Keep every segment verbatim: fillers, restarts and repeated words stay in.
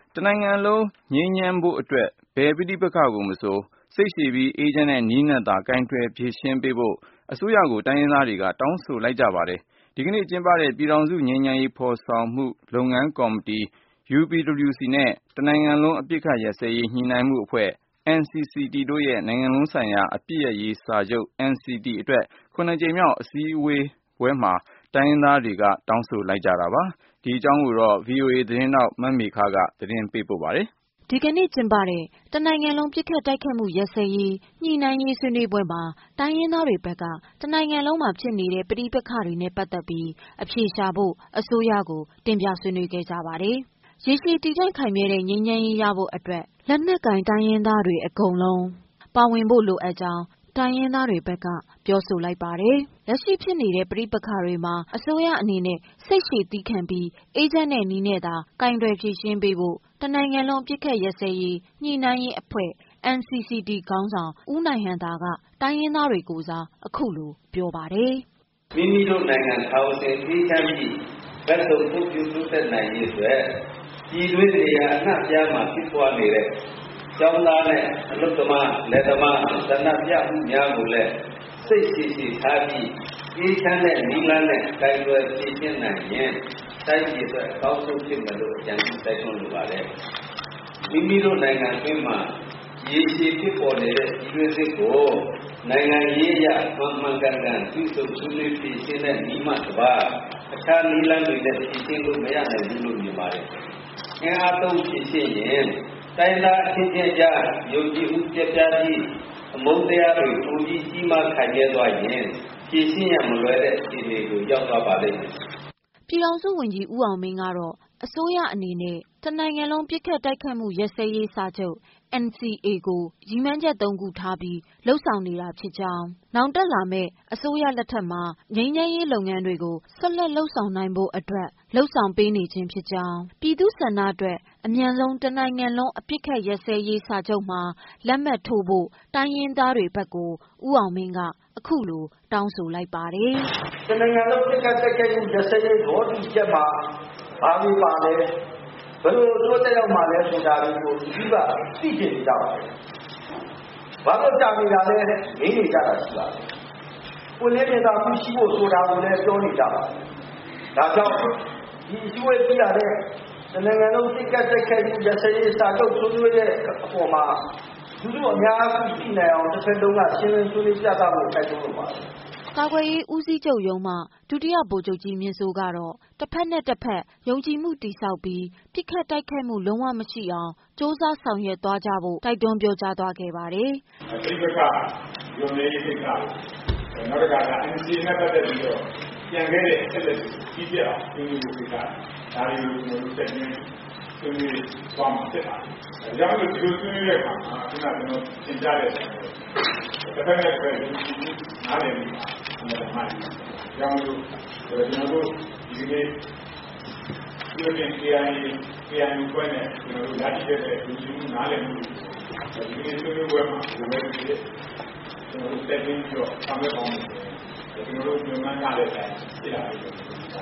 တနိုင်ငံလုံးငြိမ်းချမ်းဖို့အတွက်ဘယ်ပဋိပက္ခကိုမဆိုစိတ်ရှည်ပြီးအေးချမ်းတဲ့နည်းနဲ့သာကိုင်တွယ်ဖြေရှင်းပေးဖို့အစိုးရကိုတိုင်းရင်းသားတွေကတောင်းဆိုလိုက်ကြပါတယ်။ဒီကနေ့ကျင်းပတဲ့ပြည်ထောင်စုငြိမ်းချမ်းရေးဖော်ဆောင်မှုလုပ်ငန်းကော်မတီ U P W C နဲ့တနိုင်ငံလုံးအပစ်အခတ်ရပ်စဲရေးညှိနှိုင်းမှုအဖွဲ့ N C C T တို့ရဲ့နိုင်ငံလုံးဆိုင်ရာအပစ်ရပ်ရေးစာချုပ် N C T အတွက်ခုနှစ်ကြိမ်မြောက်အစည်းအဝေးပွဲမှာတိုင်းရင်းသားတွေကတောင်းဆိုလိုက်ကြတာပါ။ဒီအကြောင်းကိုတော့ V O A သတင်းထောက်မမေခကသတင်းပေးပို့ထားပါတယ်။ဒီကနေ့ကျင်းပတဲ့တနိုင်ငံလုံးပစ်ခတ်တိုက်ခတ်မှုရပ်စဲရေးညှိနှိုင်းရေးဆွေးနွေးပွဲမှာတိုင်းရင်းသားတွေဘက်ကတနိုင်ငံလုံးမှာဖြစ်နေတဲ့ပဋိပက္ခတွေနဲ့ပတ်သက်ပြီးအဖြေရှာဖို့အစိုးရကိုတင်ပြဆွေးနွေးခဲ့ကြပါတယ်။ရေရှည်တည်တံ့ခိုင်မြဲတဲ့ငြိမ်းချမ်းရေးရဖို့အတွက်လက်နက်ကင်တိုင်းရင်းသားတွေအကုန်လုံးပါဝင်ဖို့လိုအပ်ကြောင်းတိုင်းရင်းသားတွေဘက်ကပြောဆိုလိုက်ပါတယ်။လက်ရှိဖြစ်နေတဲ့ပဋိပက္ခတွေမှာအစိုးရအနေနဲ့စိတ်ရှည်သည်းခံပြီးအေးချမ်းတဲ့နည်းနဲ့သာကိုင်တွယ်ဖြေရှင်းပေးဖို့တနိုင်ငံလုံးပြစ်ခတ်ရက်စဲရေးညှိနှိုင်းရေးအဖွဲ့ N C C T ခေါင်းဆောင်ဦးနိုင်ဟံသာကတိုင်းရင်းသားတွေကိုစားအခုလိုပြောပါတယ်။မိမိတို့နိုင်ငံထောင်စဉ်အေးချမ်းပြီးဘက်စုံပုတ်ပြတိုးတက်နိုင်ရေးအတွက်ပြည်တွင်းနေရာအနှံ့ပြားမှာဖြစ်ပွားနေတဲ့ကျောင်းသားနဲ့အလုပ်သမားလက်သမားသဏ္ဍပြမှုများကိုလည်းစိတ်ရှိရှိထားပြီးအေးချမ်းတဲ့နိလန်းနဲ့ကိုင်တွယ်ဖြေရှင်းနိုင်ရင်တိုင်းပြည်အတွက်အကောင်းဆုံးဖြစ်မယ်လို့အကြံပြုတိုက်တွန်းလိုပါတယ်။မိမိတို့နိုင်ငံအတွင်းမှာရေရှည်ဖြစ်ပေါ်နေတဲ့ပြည်တွင်းစစ်ကိုနိုင်ငံရေးအရမှန်မှန်ကန်ကန်ပြုစုဆွေးနွေးဖြေရှင်းတဲ့နည်းမှတစ်ပါးအခြားနည်းလမ်းတွေနဲ့ဖြေရှင်းလို့မရနိုင်ဘူးလို့မြင်ပါတယ်။အင်အားသုံးဖြေရှင်းရင်တိုင်းသားအချင်းချင်းကြားယုံကြည်မှုပြပြပြီးအမုန်းတရားတွေပုံကြီးကြီးမားခိုင်မြဲသွားရင်ဖြေရှင်းရမလွယ်တဲ့အခြေအနေကိုရောက်သွားပါလိမ့်မယ်။ပြည်ထောင်စုဝန်ကြီးဦးအောင်မင်းကတော့အစိုးရအနေနဲ့တနိုင်ငံလုံးပစ်ခတ်တိုက်ခတ်မှုရပ်စဲရေးစာချုပ် N C A ကိုရည်မှန်းချက်သုံးခုထားပြီးလှုပ်ဆောင်နေတာဖြစ်ကြောင်းနောင်တက်လာမယ့်အစိုးရလက်ထက်မှာငြိမ်းချမ်းရေးလုပ်ငန်းတွေကိုဆက်လက်လှုပ်ဆောင်နိုင်ဖို့အတွက်လှုပ်ဆောင်ပေးနေခြင်းဖြစ်ကြောင်းပြည်သူ့ဆန္ဒအတွက်အမြန်ဆုံးတနိုင်ငံလုံးအပစ်ခတ်ရပ်စဲရေးစာချုပ်မှာလက်မှတ်ထိုးဖို့တိုင်းရင်းသားတွေဘက်ကိုဦးအောင်မင်းကအခုလိုတောင်းဆိုလိုက်ပါတယ်။တနိုင်ငံလုံးပစ်ခတ်တိုက်ခိုက်မှုရပ်စဲရေးသဘောတူချက်မှာဘာတွေပါလဲဘယ်လိုတို့တက်ရောက်မှလဲဆိုတာတွေကိုဒီကသိချင်ကြပါတယ်။ဘာလို့ကြာနေတာလဲမေးနေကြတာရှိပါတယ်။ကိုယ်လည်းနေတာမှုရှိဖို့ဆိုတာကိုလည်းပြောနေကြပါတယ်။ဒါကြောင့်ဒီအစည်းအဝေးပြရတဲ့တနိုင်ငံလုံးပစ်ခတ်တိုက်ခိုက်မှုရပ်စဲရေးစာချုပ်ဆွေးနွေးတဲ့အပေါ်မှာလူတို့အများကြီးသိနိုင်အောင်တစ်ဖက်လုံးကရှင်းလင်းဆွေးနွေးပြသဖို့တိုက်တွန်းလိုပါတယ်။ကာကွယ်ရေးဦးစီးချုပ်ရုံးမှဒုတိယဗိုလ်ချုပ်ကြီးမြင့်စိုးကတော့တစ်ဖက်နဲ့တစ်ဖက်ယုံကြည်မှုတည်ဆောက်ပြီးပြစ်ခတ်တိုက်ခိုက်မှုလုံးဝမရှိအောင်စ조사ဆောင်ရွက်သွားကြဖို့တိုက်တွန်းပြောကြားသွားခဲ့ပါတယ်။ဒီဘက်ကယုံကြည်ရေးကိစ္စနောက်တစ်ခါက N C A နဲ့ပတ်သက်ပြီးတော့ပြန်ခဲ့တဲ့အချက်လက်ကြီးပြအောင်ဒီလိုကိစ္စဒါတွေကိုကျွန်တော်တို့တက်နေဆွေးနွေးသွားမှာဖြစ်ပါတယ်။ဒါကြောင့်ဒီလိုဆွေးနွေးတဲ့အခါမှာခုနကကျွန်တော်သင်ကြားတဲ့တစ်ဖက်နဲ့တစ်ဖက်နားလည်ပြီးအမှန်မှန်ကြောင့်လို့ကျွန်တော်တို့ဒီနေ့ဒီလိုပြန်ပြန်ပြန်ကိုနဲ့ကျွန်တော်တို့ဓာတ်ချက်တဲ့ဒီလိုနားလည်မှုဒီနေ့ဆွေးနွေးပွဲမှာဒီလိုမျိုးကျွန်တော်တို့တက်ပြီးတော့ဆောင်ရွက်အောင်ကျွန်တော်တို့ပြန်မှန်းရတဲ့အတိုင်းဖြစ်လာပြီ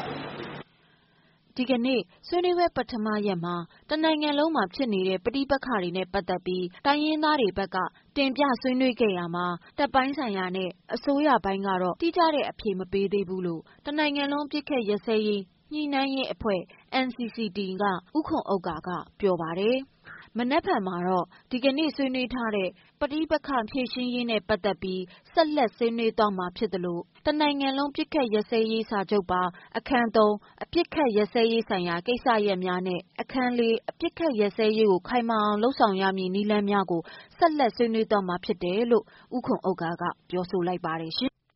ဒီကနေ့ဆွေးနွေးပွဲပထမရက်မှာတနိုင်ငံလုံးမှာဖြစ်နေတဲ့ပဋိပက္ခတွေနဲ့ပတ်သက်ပြီးတိုင်းရင်းသားတွေဘက်ကတင်ပြဆွေးနွေးခဲ့ရမှာတပ်ပိုင်းဆိုင်ရာနဲ့အစိုးရပိုင်းကတော့တိကျတဲ့အဖြေမပေးသေးဘူးလို့တနိုင်ငံလုံးပြစ်ခတ်ရက်စဲရေးညှိနှိုင်းရေးအဖွဲ့ N C C T ကဥခွန်ဥက္ကာကပြောပါတယ်။မနက်ဖြန်မှာတော့ဒီကနေ့ဆွေးနွေးထားတဲ့ပဋိပက္ခဖြေရှင်းရေးနဲ့ပတ်သက်ပြီးဆက်လက်ဆွေးနွေးသွားမှာဖြစ်တယ်လို့တနိုင်ငံလုံးပြစ်ခတ်ရက်စဲရေးစာချုပ်ပါအခန်းသုံးအပြစ်ခတ်ရက်စဲရေးဆိုင်ရာကိစ္စရပ်များနဲ့အခန်းလေးအပြစ်ခတ်ရက်စဲရေးကိုခိုင်မာအောင်လှုပ်ဆောင်ရမည်နည်းလမ်းများကိုဆက်လက်ဆွေးနွေးသွားမှာဖြစ်တယ်လို့ဥခွန်ဥက္ကာကပြောဆိုလိုက်ပါတယ်ရှင်